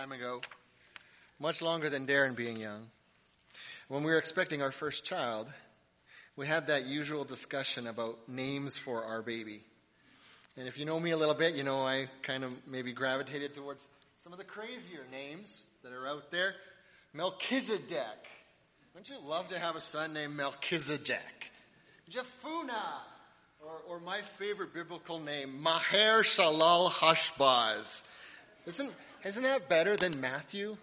time ago, much longer than Darren being young, when we were expecting our first child, we had that usual discussion about names for our baby. And if you know me a little bit, you know I kind of maybe gravitated towards some of the crazier names that are out there. Melchizedek. Wouldn't you love to have a son named Melchizedek? Jephunneh. Or my favorite biblical name, Maher Shalal Hashbaz. Isn't that better than Matthew?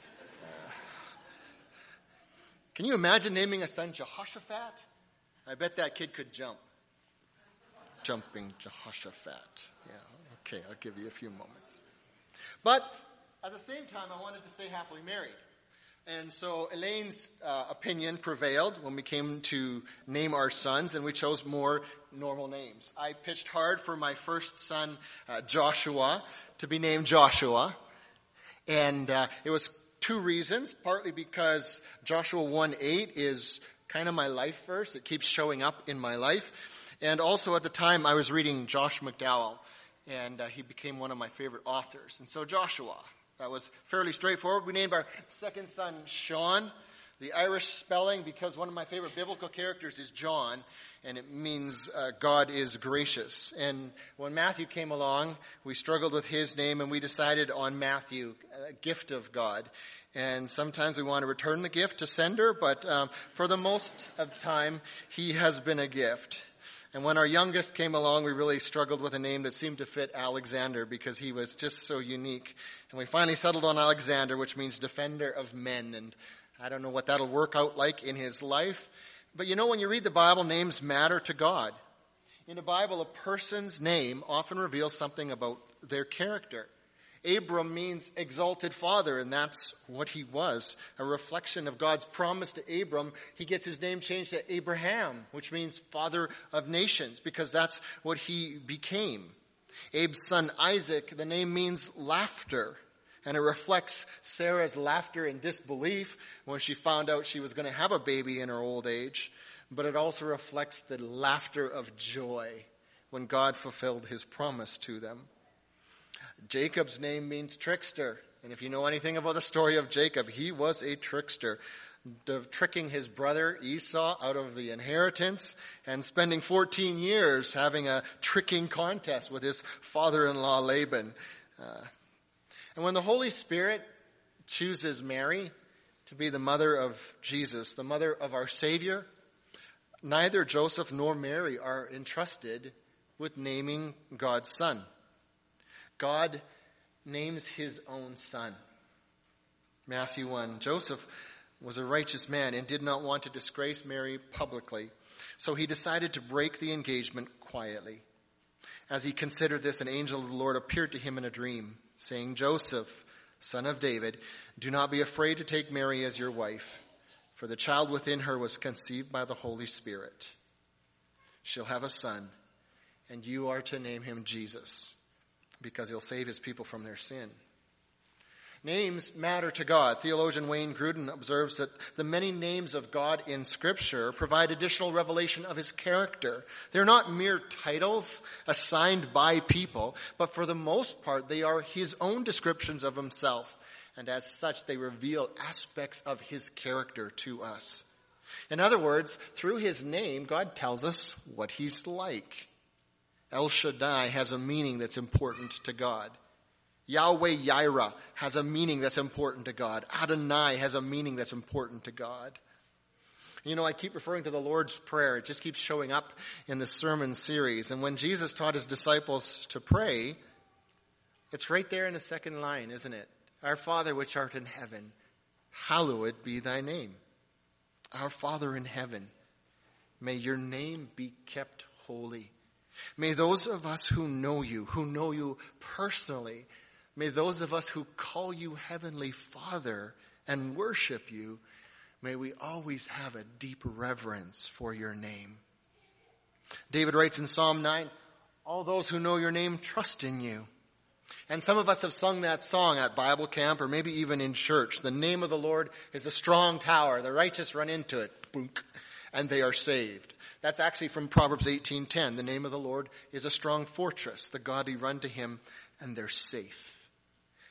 Can you imagine naming a son Jehoshaphat? I bet that kid could jump. Jumping Jehoshaphat. Yeah, okay, I'll give you a few moments. But at the same time, I wanted to stay happily married. And so Elaine's opinion prevailed when we came to name our sons, and we chose more normal names. I pitched hard for my first son, Joshua, to be named Joshua. And it was two reasons. Partly because Joshua 1:8 is kind of my life verse. It keeps showing up in my life. And also at the time I was reading Josh McDowell, and he became one of my favorite authors. And so Joshua. That was fairly straightforward. We named our second son Sean, the Irish spelling, because one of my favorite biblical characters is John, and it means God is gracious. And when Matthew came along, we struggled with his name, and we decided on Matthew, a gift of God. And sometimes we want to return the gift to sender, but for the most of the time, he has been a gift. And when our youngest came along, we really struggled with a name that seemed to fit Alexander because he was just so unique. And we finally settled on Alexander, which means defender of men. And I don't know what that'll work out like in his life. But you know, when you read the Bible, names matter to God. In the Bible, a person's name often reveals something about their character. Abram means exalted father, and that's what he was, a reflection of God's promise to Abram. He gets his name changed to Abraham, which means father of nations, because that's what he became. Abe's son Isaac, the name means laughter, and it reflects Sarah's laughter and disbelief when she found out she was going to have a baby in her old age, but it also reflects the laughter of joy when God fulfilled his promise to them. Jacob's name means trickster. And if you know anything about the story of Jacob, he was a trickster, tricking his brother Esau out of the inheritance and spending 14 years having a tricking contest with his father-in-law Laban. And when the Holy Spirit chooses Mary to be the mother of Jesus, the mother of our Savior, neither Joseph nor Mary are entrusted with naming God's son. God names his own son. Matthew 1. Joseph was a righteous man and did not want to disgrace Mary publicly, so he decided to break the engagement quietly. As he considered this, an angel of the Lord appeared to him in a dream, saying, "Joseph, son of David, do not be afraid to take Mary as your wife, for the child within her was conceived by the Holy Spirit. She'll have a son, and you are to name him Jesus, because he'll save his people from their sin." Names matter to God. Theologian Wayne Grudem observes that the many names of God in Scripture provide additional revelation of his character. They're not mere titles assigned by people, but for the most part, they are his own descriptions of himself. And as such, they reveal aspects of his character to us. In other words, through his name, God tells us what he's like. El Shaddai has a meaning that's important to God. Yahweh Yireh has a meaning that's important to God. Adonai has a meaning that's important to God. You know, I keep referring to the Lord's Prayer. It just keeps showing up in the sermon series. And when Jesus taught his disciples to pray, it's right there in the second line, isn't it? Our Father which art in heaven, hallowed be thy name. Our Father in heaven, may your name be kept holy. May those of us who know you personally, may those of us who call you Heavenly Father and worship you, may we always have a deep reverence for your name. David writes in Psalm 9, "All those who know your name trust in you." And some of us have sung that song at Bible camp or maybe even in church. The name of the Lord is a strong tower. The righteous run into it, boom, and they are saved. That's actually from Proverbs 18:10. The name of the Lord is a strong fortress. The godly run to him and they're safe.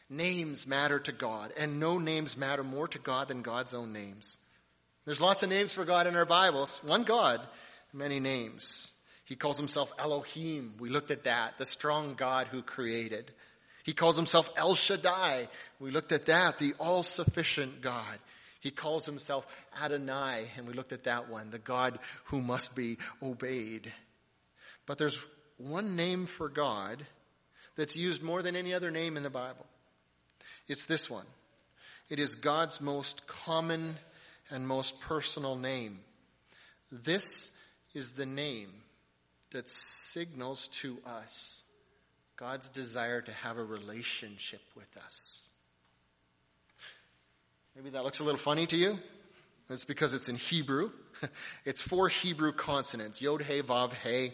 Names matter to God, and no names matter more to God than God's own names. There's lots of names for God in our Bibles. One God, many names. He calls himself Elohim. We looked at that, the strong God who created. He calls himself El Shaddai. We looked at that, the all-sufficient God. He calls himself Adonai, and we looked at that one, the God who must be obeyed. But there's one name for God that's used more than any other name in the Bible. It's this one. It is God's most common and most personal name. This is the name that signals to us God's desire to have a relationship with us. Maybe that looks a little funny to you. That's because it's in Hebrew. It's 4 Hebrew consonants. Yod, He, Vav, He.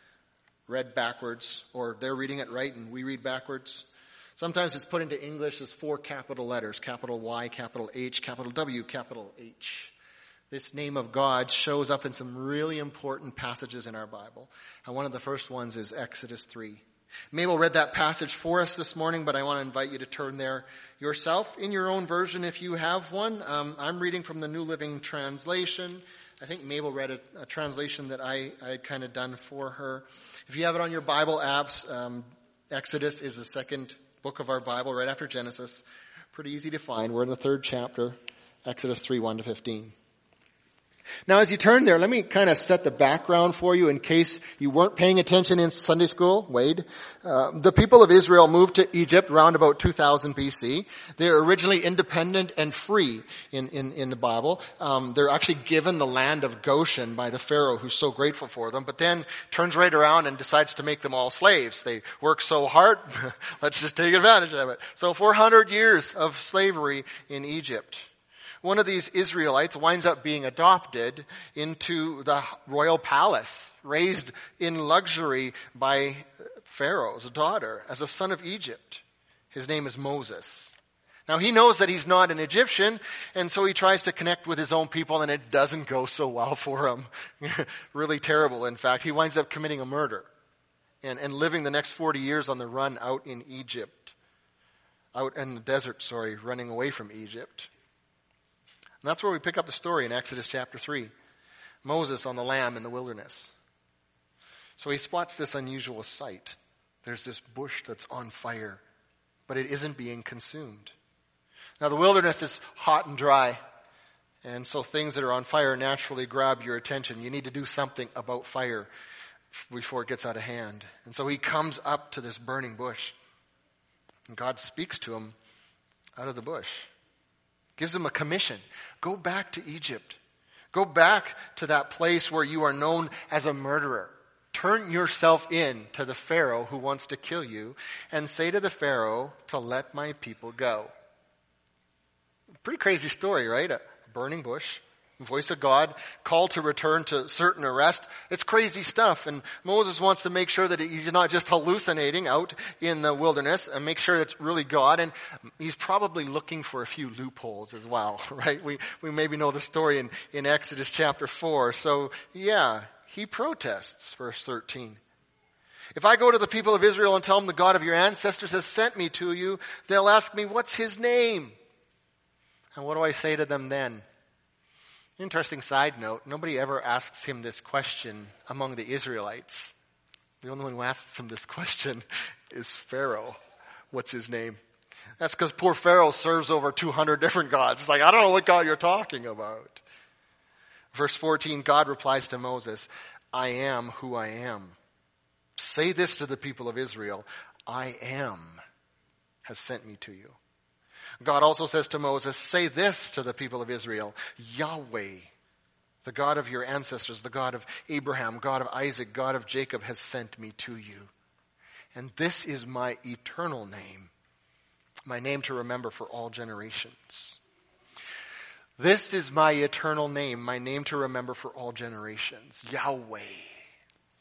Read backwards, or they're reading it right and we read backwards. Sometimes it's put into English as 4 capital letters, capital Y, capital H, capital W, capital H. This name of God shows up in some really important passages in our Bible. And one of the first ones is Exodus 3. Mabel read that passage for us this morning, but I want to invite you to turn there yourself in your own version if you have one. I'm reading from the New Living Translation. I think Mabel read a translation that I had kind of done for her. If you have it on your Bible apps, Exodus is the second book of our Bible right after Genesis. Pretty easy to find. We're in the 3rd chapter, Exodus 3, 1 to 15. Now, as you turn there, let me kind of set the background for you in case you weren't paying attention in Sunday school. Wade. The people of Israel moved to Egypt around about 2000 BC. They're originally independent and free in the Bible. They're actually given the land of Goshen by the Pharaoh who's so grateful for them, but then turns right around and decides to make them all slaves. They work so hard, let's just take advantage of it. So 400 years of slavery in Egypt. One of these Israelites winds up being adopted into the royal palace, raised in luxury by Pharaoh's daughter as a son of Egypt. His name is Moses. Now he knows that he's not an Egyptian, and so he tries to connect with his own people, and it doesn't go so well for him. Really terrible, in fact. He winds up committing a murder and living the next 40 years on the run out in Egypt. Out in the desert, running away from Egypt. And that's where we pick up the story in Exodus chapter 3. Moses on the lamb in the wilderness. So he spots this unusual sight. There's this bush that's on fire, but it isn't being consumed. Now the wilderness is hot and dry, and so things that are on fire naturally grab your attention. You need to do something about fire before it gets out of hand. And so he comes up to this burning bush, and God speaks to him out of the bush. Gives him a commission. Go back to Egypt. Go back to that place where you are known as a murderer. Turn yourself in to the Pharaoh who wants to kill you and say to the Pharaoh to let my people go. Pretty crazy story, right? A burning bush. Voice of God, called to return to certain arrest. It's crazy stuff. And Moses wants to make sure that he's not just hallucinating out in the wilderness and make sure it's really God. And he's probably looking for a few loopholes as well, right? We maybe know the story in Exodus chapter 4. So yeah, he protests, verse 13. If I go to the people of Israel and tell them the God of your ancestors has sent me to you, they'll ask me, what's his name? And what do I say to them then? Interesting side note, nobody ever asks him this question among the Israelites. The only one who asks him this question is Pharaoh. What's his name? That's because poor Pharaoh serves over 200 different gods. It's like, I don't know what God you're talking about. Verse 14, God replies to Moses, I am who I am. Say this to the people of Israel, I am has sent me to you. God also says to Moses, say this to the people of Israel, Yahweh, the God of your ancestors, the God of Abraham, God of Isaac, God of Jacob has sent me to you. And this is my eternal name, my name to remember for all generations. This is my eternal name, my name to remember for all generations. Yahweh,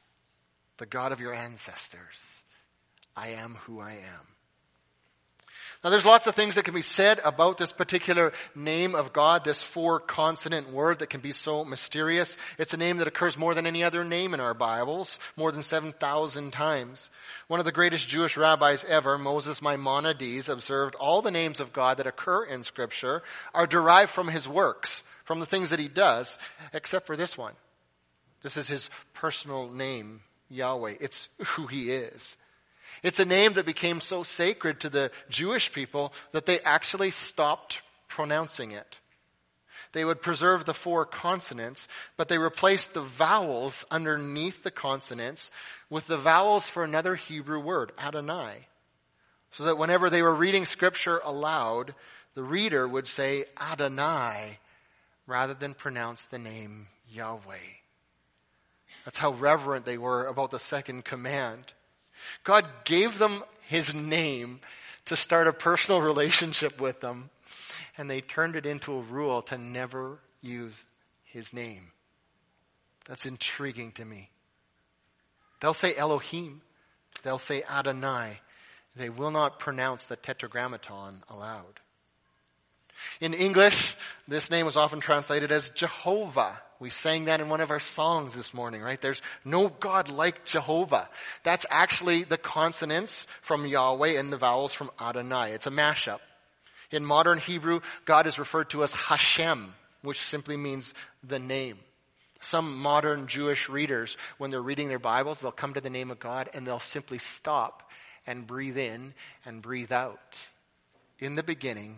the God of your ancestors. I am who I am. Now there's lots of things that can be said about this particular name of God, this 4-consonant word that can be so mysterious. It's a name that occurs more than any other name in our Bibles, more than 7,000 times. One of the greatest Jewish rabbis ever, Moses Maimonides, observed all the names of God that occur in Scripture are derived from his works, from the things that he does, except for this one. This is his personal name, Yahweh. It's who he is. It's a name that became so sacred to the Jewish people that they actually stopped pronouncing it. They would preserve the 4 consonants, but they replaced the vowels underneath the consonants with the vowels for another Hebrew word, Adonai. So that whenever they were reading Scripture aloud, the reader would say Adonai rather than pronounce the name Yahweh. That's how reverent they were about the second command. God gave them his name to start a personal relationship with them, and they turned it into a rule to never use his name. That's intriguing to me. They'll say Elohim. They'll say Adonai. They will not pronounce the tetragrammaton aloud. In English, this name was often translated as Jehovah. We sang that in one of our songs this morning, right? There's no God like Jehovah. That's actually the consonants from Yahweh and the vowels from Adonai. It's a mashup. In modern Hebrew, God is referred to as Hashem, which simply means the name. Some modern Jewish readers, when they're reading their Bibles, they'll come to the name of God and they'll simply stop and breathe in and breathe out. In the beginning,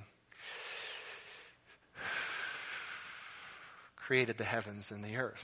created the heavens and the earth.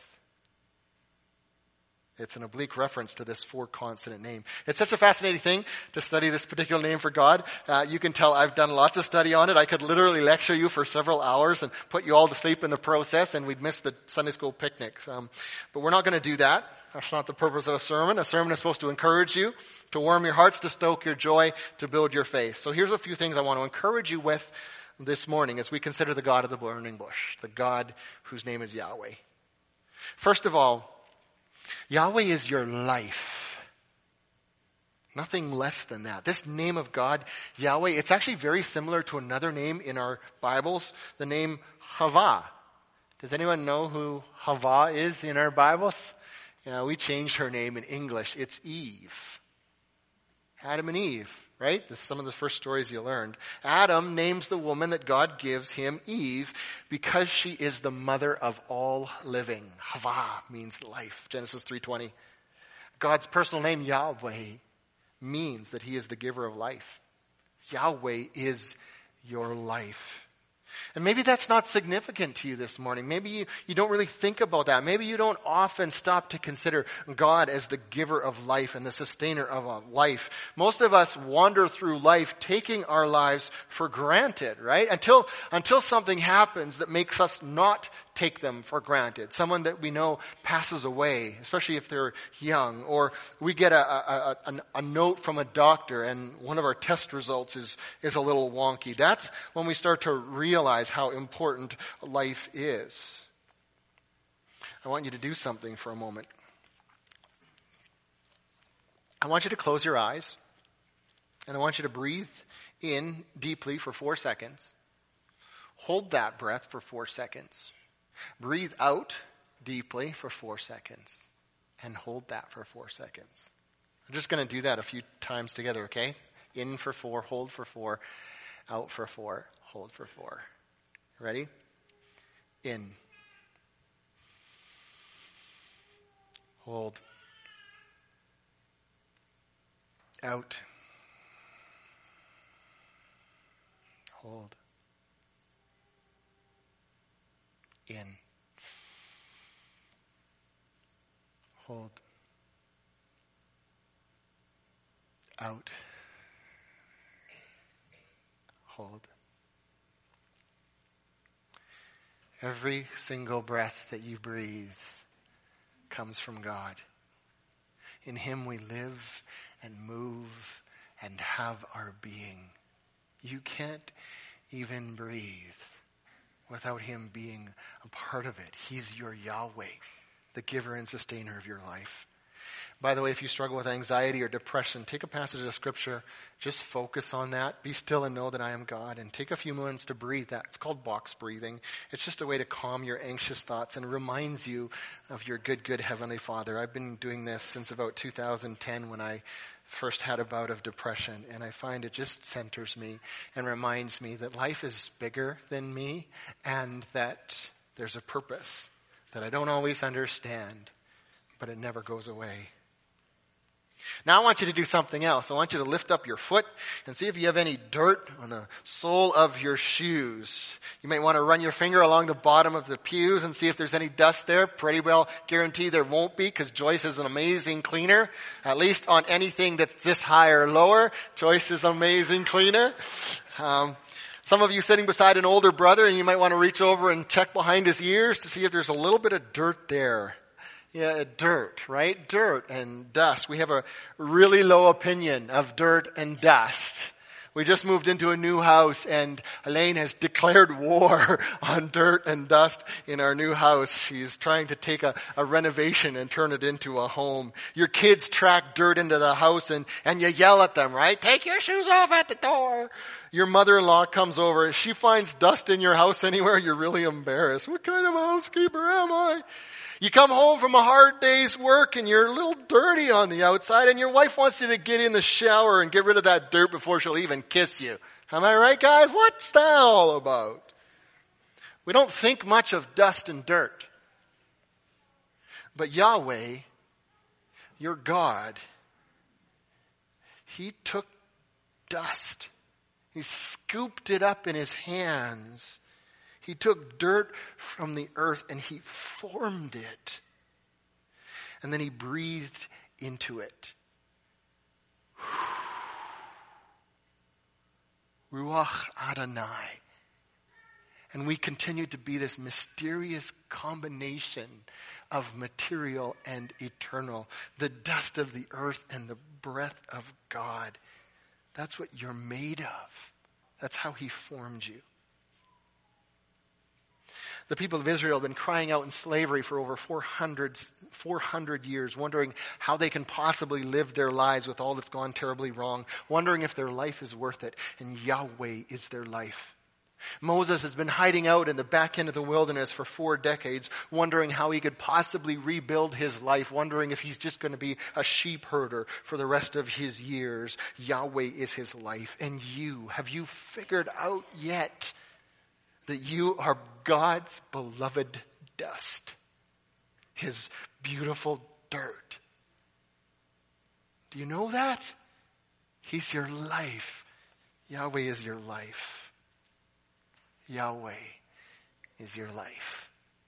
It's an oblique reference to this 4-consonant name. It's such a fascinating thing to study this particular name for God. You can tell I've done lots of study on it. I could literally lecture you for several hours and put you all to sleep in the process, and we'd miss the Sunday school picnics. But we're not going to do that. That's not the purpose of a sermon. A sermon is supposed to encourage you, to warm your hearts, to stoke your joy, to build your faith. So here's a few things I want to encourage you with this morning as we consider the God of the burning bush, the God whose name is Yahweh. First of all, Yahweh is your life. Nothing less than that. This name of God, Yahweh, it's actually very similar to another name in our Bibles, the name Havah. Does anyone know who Havah is in our Bibles? Yeah, we changed her name in English. It's Eve. Adam and Eve. Right? This is some of the first stories you learned. Adam names the woman that God gives him Eve because she is the mother of all living. Havah means life. Genesis 3:20. God's personal name, Yahweh, means that he is the giver of life. Yahweh is your life. And maybe that's not significant to you this morning. Maybe you don't really think about that. Maybe you don't often stop to consider God as the giver of life and the sustainer of a life. Most of us wander through life taking our lives for granted, right? Until something happens that makes us not take them for granted. Someone that we know passes away, especially if they're young, or we get a note from a doctor and one of our test results is a little wonky. That's when we start to realize how important life is. I want you to do something for a moment. I want you to close your eyes, and I want you to breathe in deeply for 4 seconds. Hold that breath for 4 seconds. Breathe out deeply for 4 seconds and hold that for 4 seconds. I'm just going to do that a few times together, okay? In for 4, hold for 4, out for 4, hold for 4. Ready? In. Hold. Out. Hold. In. Hold. Out. Hold. Every single breath that you breathe comes from God. In him we live and move and have our being. You can't even breathe without him being a part of it. He's your Yahweh, the giver and sustainer of your life. By the way, if you struggle with anxiety or depression, take a passage of Scripture. Just focus on that. Be still and know that I am God. And take a few moments to breathe that. It's called box breathing. It's just a way to calm your anxious thoughts and reminds you of your good Heavenly Father. I've been doing this since about 2010 when I first had a bout of depression. And I find it just centers me and reminds me that life is bigger than me and that there's a purpose that I don't always understand, but it never goes away. Now I want you to do something else. I want you to lift up your foot and see if you have any dirt on the sole of your shoes. You might want to run your finger along the bottom of the pews and see if there's any dust there. Pretty well guarantee there won't be because Joyce is an amazing cleaner. At least on anything that's this high or lower, Joyce is an amazing cleaner. Some of you sitting beside an older brother and you might want to reach over and check behind his ears to see if there's a little bit of dirt there. Yeah, dirt, right? Dirt and dust. We have a really low opinion of dirt and dust. We just moved into a new house and Elaine has declared war on dirt and dust in our new house. She's trying to take a renovation and turn it into a home. Your kids track dirt into the house and you yell at them, right? Take your shoes off at the door. Your mother-in-law comes over. If she finds dust in your house anywhere, you're really embarrassed. What kind of a housekeeper am I? You come home from a hard day's work and you're a little dirty on the outside and your wife wants you to get in the shower and get rid of that dirt before she'll even kiss you. Am I right, guys? What's that all about? We don't think much of dust and dirt. But Yahweh, your God, He took dust. He scooped it up in His hands. He took dirt from the earth and He formed it. And then He breathed into it. Ruach Adonai. And we continue to be this mysterious combination of material and eternal. The dust of the earth and the breath of God. That's what you're made of. That's how He formed you. The people of Israel have been crying out in slavery for over 400 years, wondering how they can possibly live their lives with all that's gone terribly wrong, wondering if their life is worth it. And Yahweh is their life. Moses has been hiding out in the back end of the wilderness for 4 decades, wondering how he could possibly rebuild his life, wondering if he's just going to be a sheep herder for the rest of his years. Yahweh is his life. And have you figured out yet that you are God's beloved dust, His beautiful dirt? Do you know that? He's your life. Yahweh is your life. Yahweh is your life.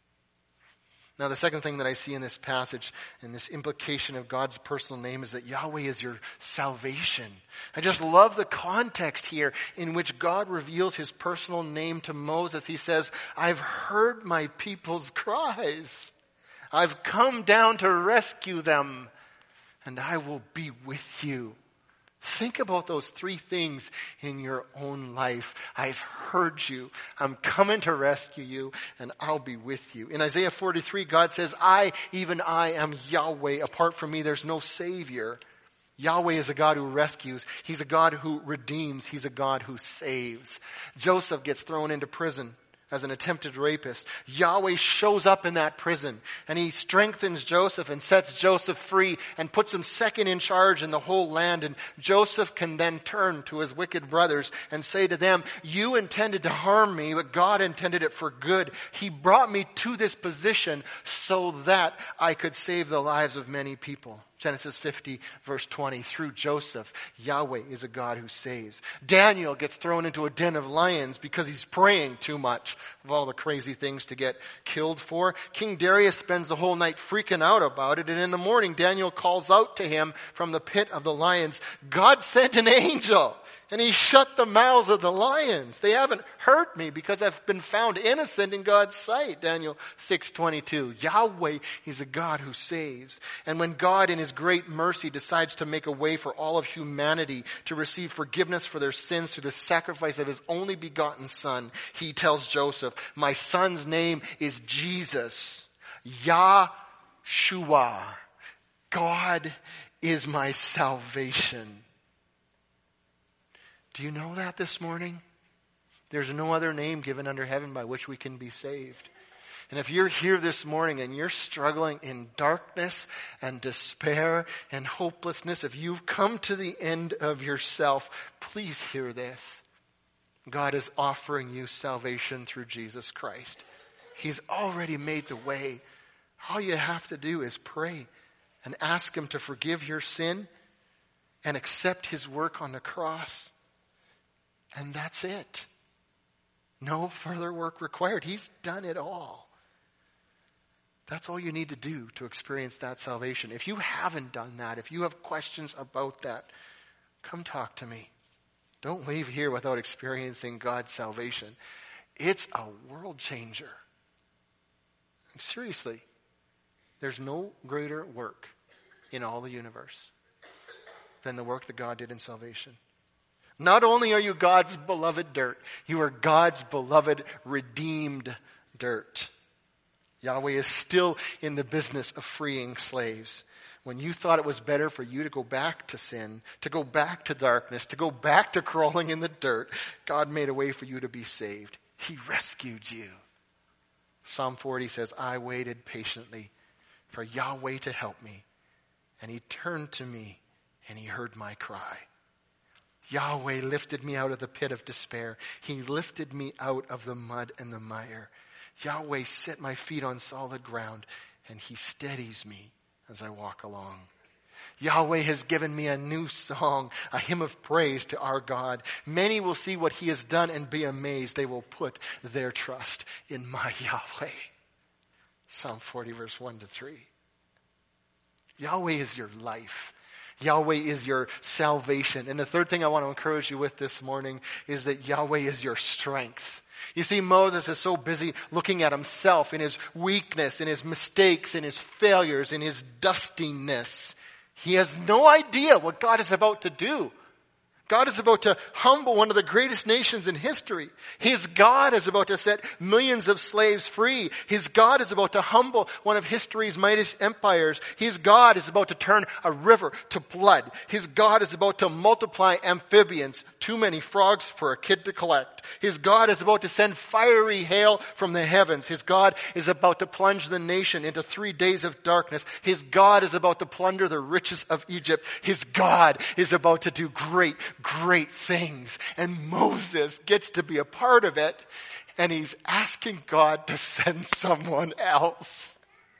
Now, the second thing that I see in this passage, and this implication of God's personal name, is that Yahweh is your salvation. I just love the context here in which God reveals His personal name to Moses. He says, I've heard my people's cries. I've come down to rescue them, and I will be with you. Think about those 3 things in your own life. I've heard you. I'm coming to rescue you, and I'll be with you. In Isaiah 43, God says, even I am Yahweh. Apart from me, there's no Savior. Yahweh is a God who rescues. He's a God who redeems. He's a God who saves. Joseph gets thrown into prison as an attempted rapist. Yahweh shows up in that prison and He strengthens Joseph and sets Joseph free and puts him second in charge in the whole land. And Joseph can then turn to his wicked brothers and say to them, you intended to harm me, but God intended it for good. He brought me to this position so that I could save the lives of many people. Genesis 50, verse 20, through Joseph, Yahweh is a God who saves. Daniel gets thrown into a den of lions because he's praying too much of all the crazy things to get killed for. King Darius spends the whole night freaking out about it, and in the morning Daniel calls out to him from the pit of the lions. God sent an angel, and he shut the mouths of the lions. They haven't hurt me because I've been found innocent in God's sight. Daniel 6:22. Yahweh is a God who saves. And when God in His great mercy decides to make a way for all of humanity to receive forgiveness for their sins through the sacrifice of His only begotten Son, He tells Joseph, my son's name is Jesus. Yahshua. God is my salvation. Do you know that this morning? There's no other name given under heaven by which we can be saved. And if you're here this morning and you're struggling in darkness and despair and hopelessness, if you've come to the end of yourself, please hear this. God is offering you salvation through Jesus Christ. He's already made the way. All you have to do is pray and ask Him to forgive your sin and accept His work on the cross. And that's it. No further work required. He's done it all. That's all you need to do to experience that salvation. If you haven't done that, if you have questions about that, come talk to me. Don't leave here without experiencing God's salvation. It's a world changer. Seriously, there's no greater work in all the universe than the work that God did in salvation. Not only are you God's beloved dirt, you are God's beloved redeemed dirt. Yahweh is still in the business of freeing slaves. When you thought it was better for you to go back to sin, to go back to darkness, to go back to crawling in the dirt, God made a way for you to be saved. He rescued you. Psalm 40 says, I waited patiently for Yahweh to help me, and He turned to me and He heard my cry. Yahweh lifted me out of the pit of despair. He lifted me out of the mud and the mire. Yahweh set my feet on solid ground, and He steadies me as I walk along. Yahweh has given me a new song, a hymn of praise to our God. Many will see what He has done and be amazed. They will put their trust in my Yahweh. Psalm 40 verse 1 to 3. Yahweh is your life. Yahweh is your salvation. And the third thing I want to encourage you with this morning is that Yahweh is your strength. You see, Moses is so busy looking at himself in his weakness, in his mistakes, in his failures, in his dustiness. He has no idea what God is about to do. God is about to humble one of the greatest nations in history. His God is about to set millions of slaves free. His God is about to humble one of history's mightiest empires. His God is about to turn a river to blood. His God is about to multiply amphibians, too many frogs for a kid to collect. His God is about to send fiery hail from the heavens. His God is about to plunge the nation into 3 days of darkness. His God is about to plunder the riches of Egypt. His God is about to do great things. And Moses gets to be a part of it. And he's asking God to send someone else.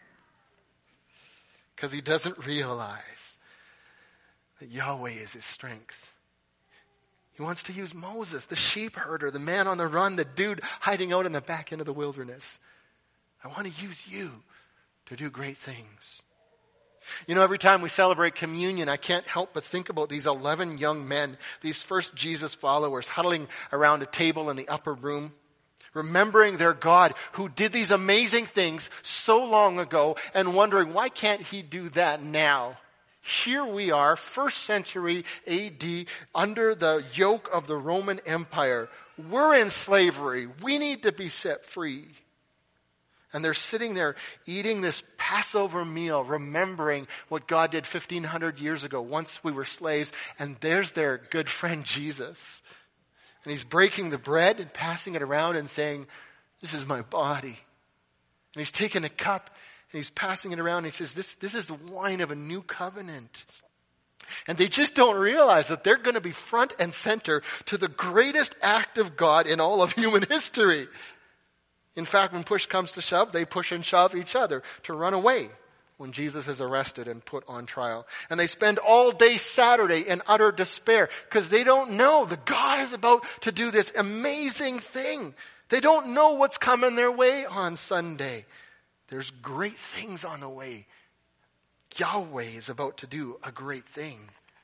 Because he doesn't realize that Yahweh is his strength. He wants to use Moses, the sheep herder, the man on the run, the dude hiding out in the back end of the wilderness. I want to use you to do great things. You know, every time we celebrate communion, I can't help but think about these 11 young men, these first Jesus followers, huddling around a table in the upper room, remembering their God who did these amazing things so long ago and wondering, why can't He do that now? Here we are, 1st century AD, under the yoke of the Roman Empire. We're in slavery. We need to be set free. And they're sitting there eating this Passover meal, remembering what God did 1,500 years ago, once we were slaves. And there's their good friend Jesus. And He's breaking the bread and passing it around and saying, this is my body. And He's taking a cup and He's passing it around. And He says, this is the wine of a new covenant. And they just don't realize that they're going to be front and center to the greatest act of God in all of human history. In fact, when push comes to shove, they push and shove each other to run away when Jesus is arrested and put on trial. And they spend all day Saturday in utter despair because they don't know that God is about to do this amazing thing. They don't know what's coming their way on Sunday. There's great things on the way. Yahweh is about to do a great thing.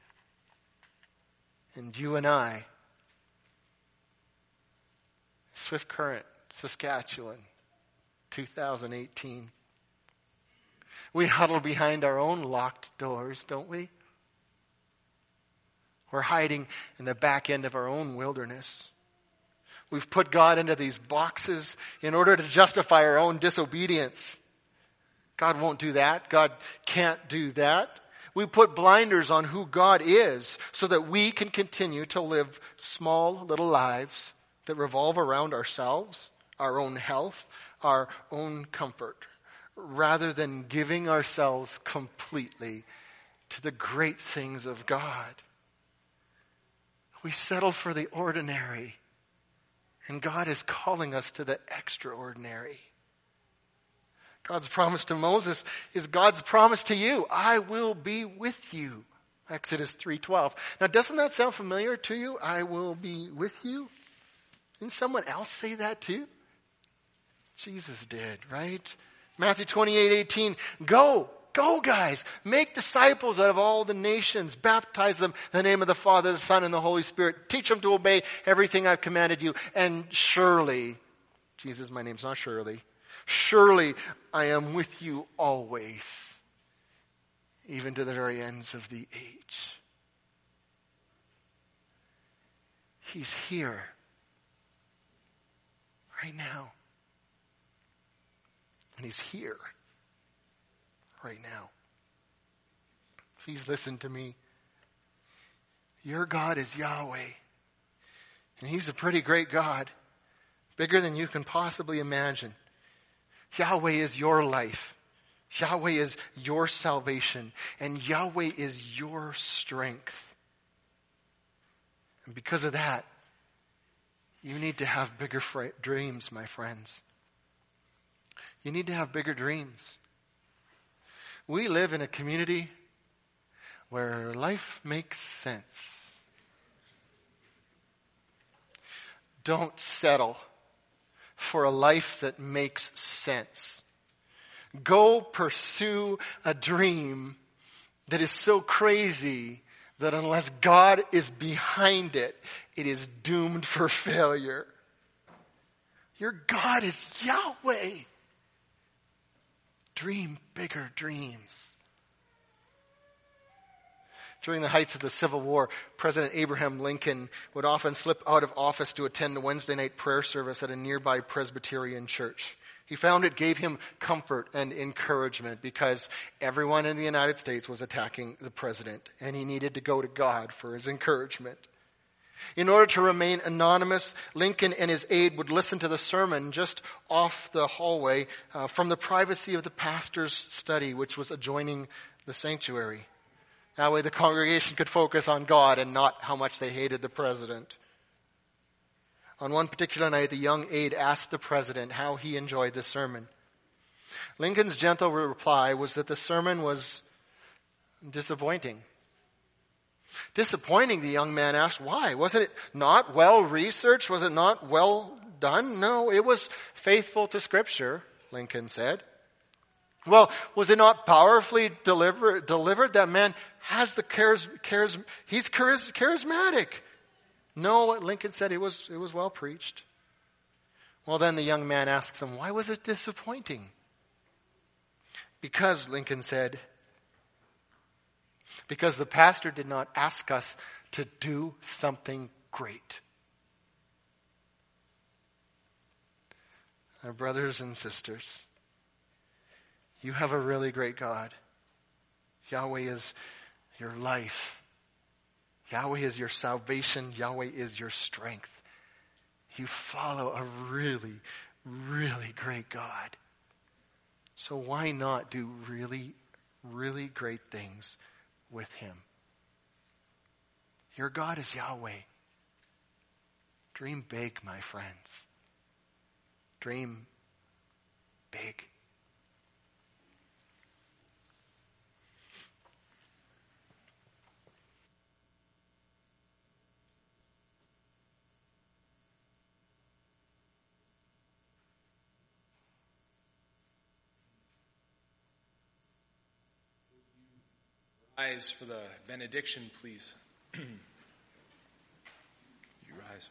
And you and I, Swift Current, Saskatchewan, 2018. We huddle behind our own locked doors, don't we? We're hiding in the back end of our own wilderness. We've put God into these boxes in order to justify our own disobedience. God won't do that. God can't do that. We put blinders on who God is so that we can continue to live small little lives that revolve around ourselves, our own health, our own comfort, rather than giving ourselves completely to the great things of God. We settle for the ordinary, and God is calling us to the extraordinary. God's promise to Moses is God's promise to you. I will be with you. Exodus 3:12. Now, doesn't that sound familiar to you? I will be with you. Didn't someone else say that too? Jesus did, right? Matthew 28:18. Go guys. Make disciples out of all the nations. Baptize them in the name of the Father, the Son, and the Holy Spirit. Teach them to obey everything I've commanded you. And surely, Jesus, my name's not Shirley. Surely I am with you always, even to the very ends of the age. He's here right now. And he's here right now. Please listen to me. Your God is Yahweh. And he's a pretty great God. Bigger than you can possibly imagine. Yahweh is your life. Yahweh is your salvation. And Yahweh is your strength. And because of that, you need to have bigger dreams, my friends. You need to have bigger dreams. We live in a community where life makes sense. Don't settle for a life that makes sense. Go pursue a dream that is so crazy that unless God is behind it, it is doomed for failure. Your God is Yahweh. Dream bigger dreams. During the heights of the Civil War, President Abraham Lincoln would often slip out of office to attend the Wednesday night prayer service at a nearby Presbyterian church. He found it gave him comfort and encouragement because everyone in the United States was attacking the president, and he needed to go to God for his encouragement. In order to remain anonymous, Lincoln and his aide would listen to the sermon just off the hallway from the privacy of the pastor's study, which was adjoining the sanctuary. That way the congregation could focus on God and not how much they hated the president. On one particular night, the young aide asked the president how he enjoyed the sermon. Lincoln's gentle reply was that the sermon was disappointing. Disappointing, the young man asked, why? Wasn't it not well researched? Was it not well done? No, it was faithful to Scripture, Lincoln said. Well, was it not powerfully delivered? That man has the he's charismatic. No, Lincoln said it was well preached. Well, then the young man asks him, why was it disappointing? Because, Lincoln said, because the pastor did not ask us to do something great. Our brothers and sisters, you have a really great God. Yahweh is your life. Yahweh is your salvation. Yahweh is your strength. You follow a really, really great God. So why not do really, really great things with Him? Your God is Yahweh. Dream big, my friends. Dream big. Rise for the benediction, please. You rise.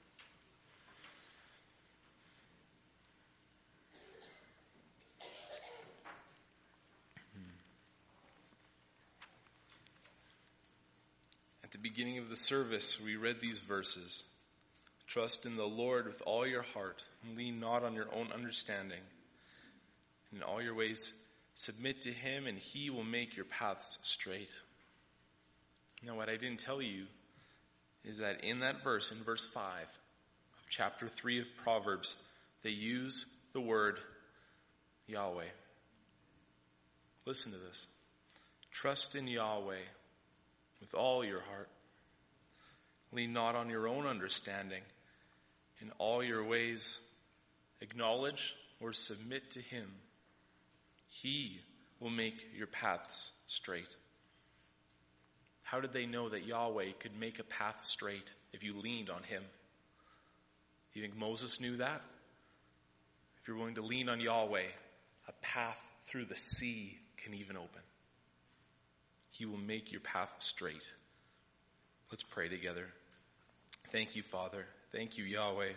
At the beginning of the service, we read these verses. Trust in the Lord with all your heart, and lean not on your own understanding. In all your ways, Submit to him, and he will make your paths straight. Now, what I didn't tell you is that in that verse, in verse 5 of chapter 3 of Proverbs, they use the word Yahweh. Listen to this. Trust in Yahweh with all your heart. Lean not on your own understanding. In all your ways, acknowledge or submit to him. He will make your paths straight. How did they know that Yahweh could make a path straight if you leaned on him? You think Moses knew that? If you're willing to lean on Yahweh, a path through the sea can even open. He will make your path straight. Let's pray together. Thank you, Father. Thank you, Yahweh.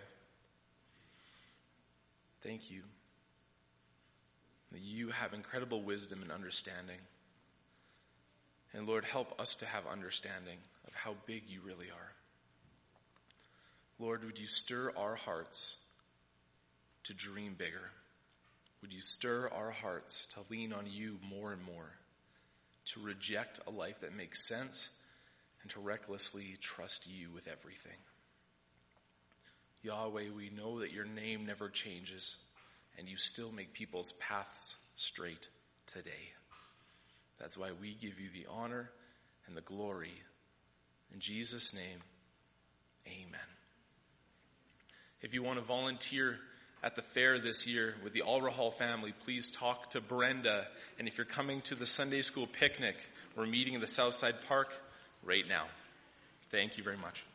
Thank you that you have incredible wisdom and understanding. And Lord, help us to have understanding of how big you really are. Lord, would you stir our hearts to dream bigger? Would you stir our hearts to lean on you more and more, to reject a life that makes sense, and to recklessly trust you with everything? Yahweh, we know that your name never changes, and you still make people's paths straight today. That's why we give you the honor and the glory. In Jesus' name, amen. If you want to volunteer at the fair this year with the Alrahal family, please talk to Brenda. And if you're coming to the Sunday school picnic, we're meeting in the Southside Park right now. Thank you very much.